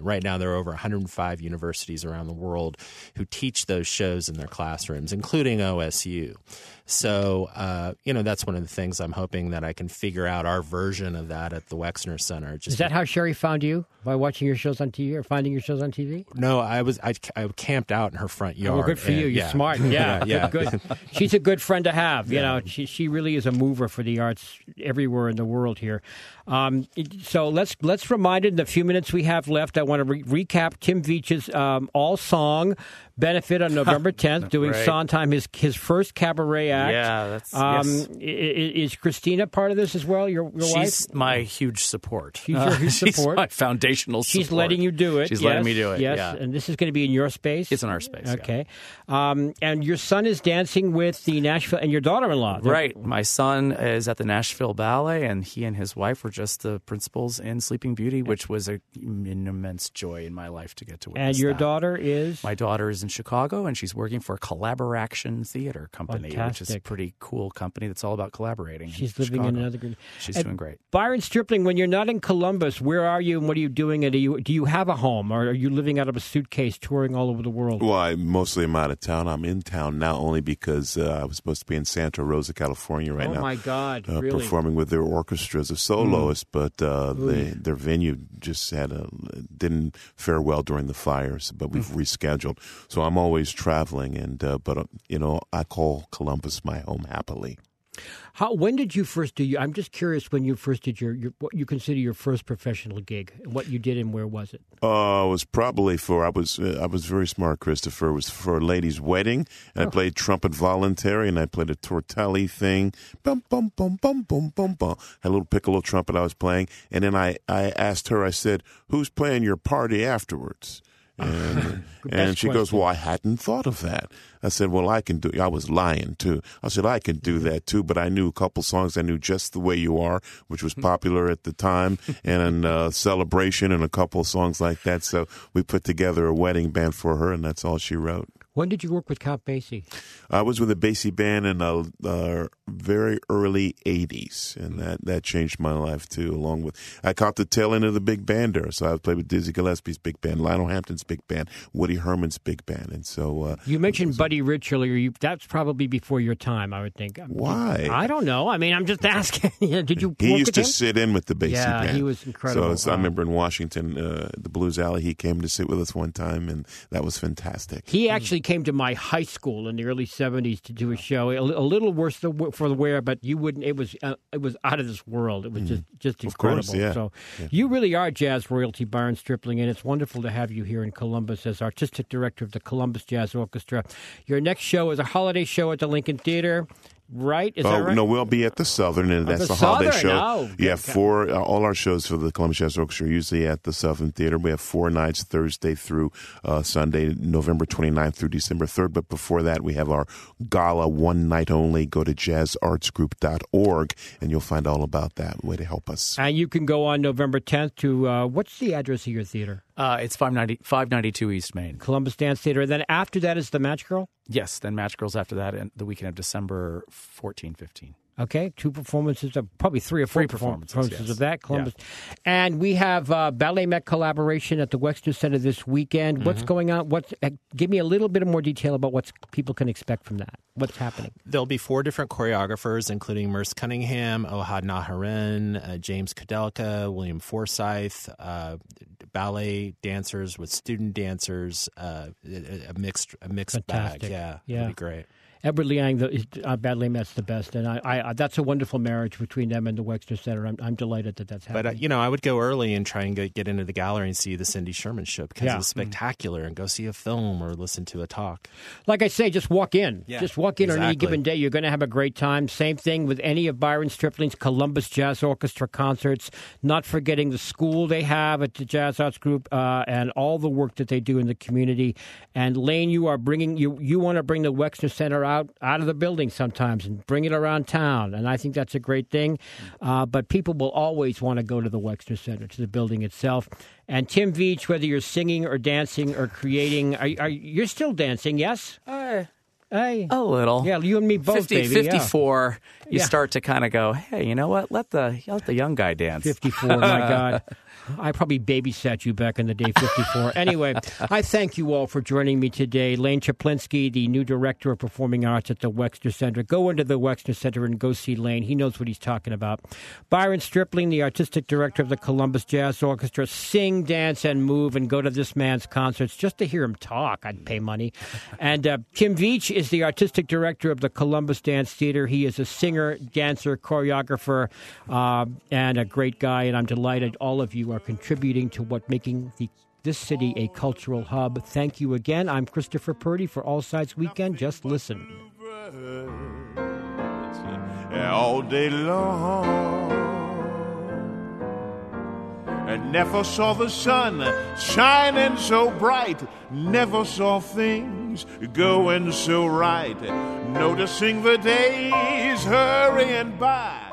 Right now, there are over one hundred five universities around the world who teach those shows in their classrooms, including O S U. So, uh, you know, that's one of the things I'm hoping that I can figure out our version of that at the Wexner Center. Just Is that how Sherry found you? By watching your shows on T V or finding your shows on T V? No, I was I, I camped out in her front yard. Oh, well, good for and, you. You're yeah. smart. Yeah, yeah, good, yeah. good. She's a good friend to have. You Yeah. know, she she really is a mover for the arts everywhere in the world here. Um, so let's let's remind it in the few minutes we have left. I want to re- recap Tim Veitch's um, all song benefit on November tenth, doing Right. Sondheim, his his first cabaret act. Yeah, that's Um, yes. i- i- Is Christina part of this as well? Your, your She's wife? my huge support. She's your huge she's support? my foundational support. She's letting you do it. She's yes, letting me do it. Yes, Yeah. and this is going to be in your space. It's in our space. yeah. Okay, um, and your son is dancing with the Nashville, and your daughter-in-law. Right. My son is at the Nashville Ballet, and he and his wife were just the principals in Sleeping Beauty, which was a, an immense joy in my life to get to witness And your that. daughter is? My daughter is in Chicago, and she's working for a Collaboraction Theater Company, which is a Fantastic. pretty cool company that's all about collaborating. She's in living in Chicago. another group. She's And doing great. Byron Stripling, when you're not in Columbus, where are you and what are you doing? And do you, do you have a home, or are you living out of a suitcase touring all over the world? Well, I mostly am out of town. I'm in town now only because uh, I was supposed to be in Santa Rosa, California right oh, now. my God, Uh, really? performing with their orchestra as a soloist, but uh, they, their venue just had a didn't fare well during the fires. But we've rescheduled, so I'm always traveling. And uh, but uh, you know, I call Columbus my home happily. How, when did you first do? You, I'm just curious when you first did your, your what you consider your first professional gig, what you did and where was it? Uh, it was probably for I was uh, I was very smart, Christopher. It was for a lady's wedding, and Oh. I played trumpet voluntary, and I played a tortelli thing. Bum bum bum bum bum bum bum. Had a little piccolo trumpet I was playing, and then I, I asked her. I said, "Who's playing your party afterwards?" And and she goes, question. "Well, I hadn't thought of that." I said, "Well, I can do." I was lying too. I said, "I can do that too," but I knew a couple songs. I knew "Just the Way You Are," which was popular at the time, and uh, "Celebration," and a couple songs like that. So we put together a wedding band for her, and that's all she wrote. When did you work with Count Basie? I was with a Basie band in the uh, very early eighties, and that, that changed my life, too, along with... I caught the tail end of the big band there, so I played with Dizzy Gillespie's big band, Lionel Hampton's big band, Woody Herman's big band, and so... Uh, You mentioned Buddy Rich earlier. You, that's probably before your time, I would think. Why? I don't know. I mean, I'm just asking. Did you he work used with to him? sit in with the Basie Yeah, band. he was incredible. So, so I Wow. remember in Washington, uh, the Blues Alley, he came to sit with us one time, and that was fantastic. He actually came to my high school in the early seventies to do a show. A, li- a little worse the, for the wear, but you wouldn't. It was uh, it was out of this world. It was just just Of incredible. course, yeah. So you really are jazz royalty, Byron Stripling, and it's wonderful to have you here in Columbus as artistic director of the Columbus Jazz Orchestra. Your next show is a holiday show at the Lincoln Theater. Right? Is Oh, that right? no, we'll be at the Southern, and that's the the holiday Southern, show. oh, yeah, good. four, uh, all our shows for the Columbus Jazz Orchestra are usually at the Southern Theater. We have four nights, Thursday through uh, Sunday, November twenty-ninth through December third. But before that, we have our gala one night only. Go to jazz arts group dot org, and you'll find all about that, way to help us. And you can go on November tenth to, uh, what's the address of your theater? Uh, it's five ninety, five ninety-two East Main. Columbus Dance Theater. And then after that is the Match Girl? Yes, then Match Girls after that, and the weekend of December fourteenth, fifteenth. Okay, two performances, of, probably three or four Three perform- performances, performances yes. of that, Columbus. And we have uh, Ballet Met collaboration at the Wexner Center this weekend. Mm-hmm. What's going on? What's uh, give me a little bit of more detail about what people can expect from that. What's happening? There'll be four different choreographers, including Merce Cunningham, Ohad Naharin, uh, James Kudelka, William Forsythe, uh, ballet dancers with student dancers, uh, a, a mixed a mixed Fantastic. bag. Yeah, Yeah. it'll be great. Edward Liang, the, uh, Ballet Met's the best, and I, I, that's a wonderful marriage between them and the Wexner Center. I'm, I'm delighted that that's happening. But, uh, you know, I would go early and try and get, get into the gallery and see the Cindy Sherman show because Yeah. it was spectacular, and go see a film or listen to a talk. Like I say, just walk in. Yeah, just walk in on any exactly. given day. You're going to have a great time. Same thing with any of Byron Stripling's Columbus Jazz Orchestra concerts. Not forgetting the school they have at the Jazz Arts Group uh, and all the work that they do in the community. And Lane, you are bringing you you want to bring the Wexner Center out out of the building sometimes and bring it around town. And I think that's a great thing. Uh, but people will always want to go to the Wexner Center, to the building itself. And Tim Veitch, whether you're singing or dancing or creating, are, are you're still dancing? Yes. Uh, Hey. A little. Yeah, you and me both, fifty, baby. fifty-four, Yeah. you Yeah. start to kind of go, hey, you know what? Let the let the young guy dance. fifty-four, my God. I probably babysat you back in the day, fifty-four. Anyway, I thank you all for joining me today. Lane Chaplinsky, the new director of performing arts at the Wexner Center. Go into the Wexner Center and go see Lane. He knows what he's talking about. Byron Stripling, the artistic director of the Columbus Jazz Orchestra. Sing, dance, and move, and go to this man's concerts just to hear him talk. I'd pay money. And uh, Kim Veach is the artistic director of the Columbus Dance Theater. He is a singer, dancer, choreographer, uh, and a great guy, and I'm delighted all of you are contributing to what making the, this city a cultural hub. Thank you again. I'm Christopher Purdy for All Sides Weekend. Just listen. All day long, and never saw the sun shining so bright, never saw things going so right, noticing the days hurrying by.